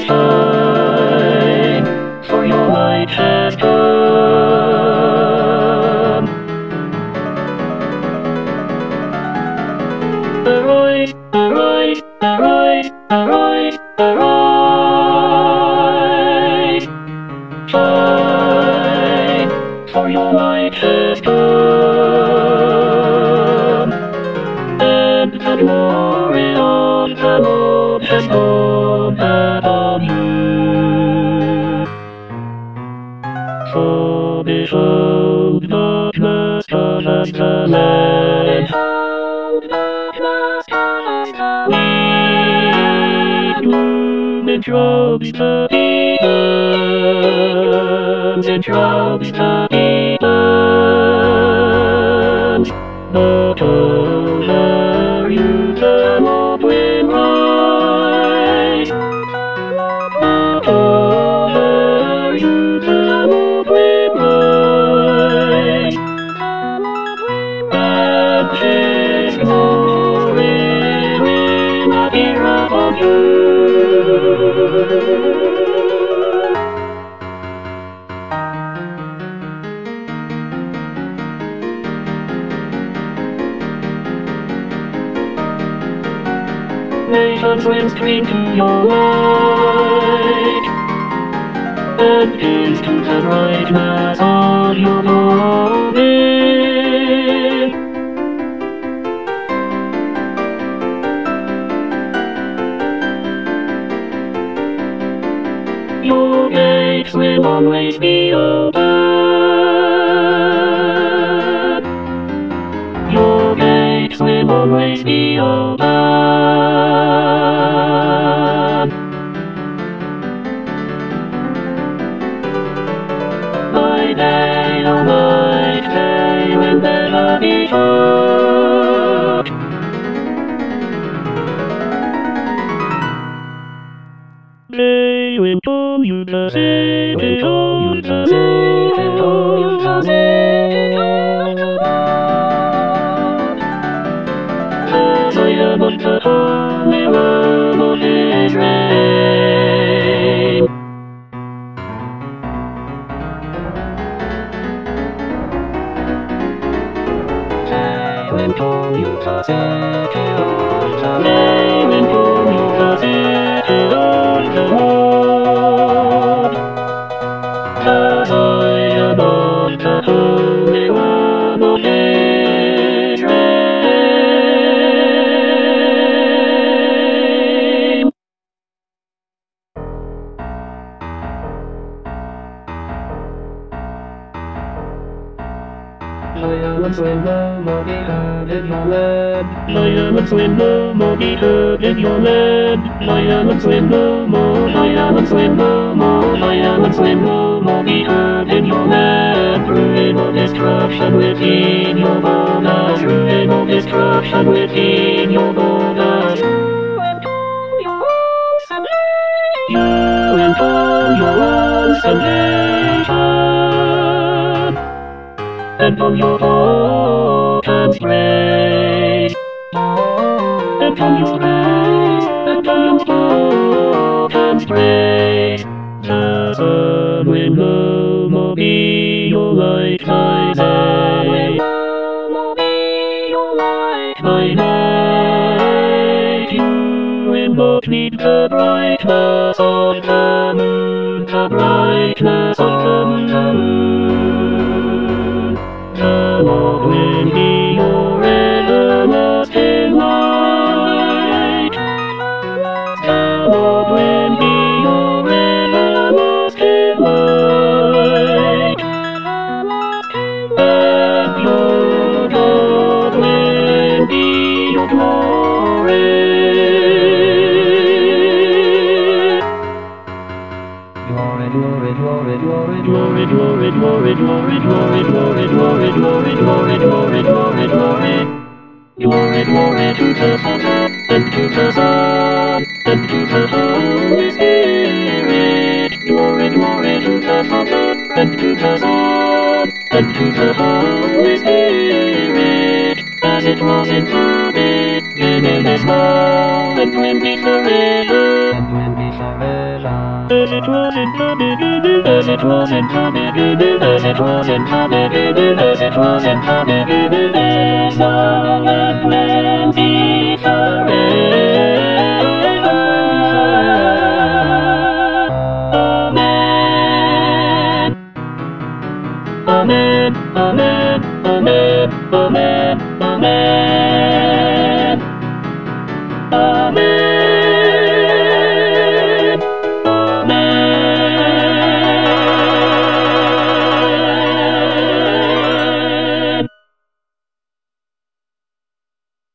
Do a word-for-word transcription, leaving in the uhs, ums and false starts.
time, for your light has come. Arise, arise, arise, arise, arise. Shine, for your light has come. And the glory of the Lord has gone upon you. For behold, darkness covers the land. Gloom enshrouds the heathens, enshrouds the heathens. But over you the Lord will rise. But over you the Lord will rise. And His glory will appear upon you. Nations will stream to your light, and gaze to the brightness of your glory. Your gates will always be open. Your gates will always be open. My day, oh my day will never be short. They will call you the city, will call you the city, call you the city of the Lord. As I am on the holy one of Israel. They will call you the city of the Lord. They will call you the city of the Lord. As I am on the holy one of Israel. Lions will no more be heard in your land. Lions will no more be heard in your land. Lions will no more, lions will no more, lions will no more be heard in your land. Ruin or destruction within your borders. Ruin or destruction within your borders. You and all your awesome nation. You and all your awesome nation. And from your orphans praise, and from your praise, and from your orphans praise, the sun will no more be your light by day, no more be your light by night. You will not need the brightness of the moon, the brightness of the moon. The Lord will be your everlasting light. The Lord will be your everlasting light. And your God will be your glory. Glory, glory, glory, glory, glory, glory, glory, glory, glory, glory, glory, glory, glory, glory, glory, glory. Glory, glory to the Father, and to the Son, and to the Holy Spirit. Glory, glory to the Father, and to the Son, and to the Holy Spirit. As it was in the beginning, is now, and will be forever, and will be forever. As it was in the beginning, as it was in the beginning, as it was in the beginning, as it was in the beginning, there's now and plenty forever. Amen, amen, amen, amen, amen.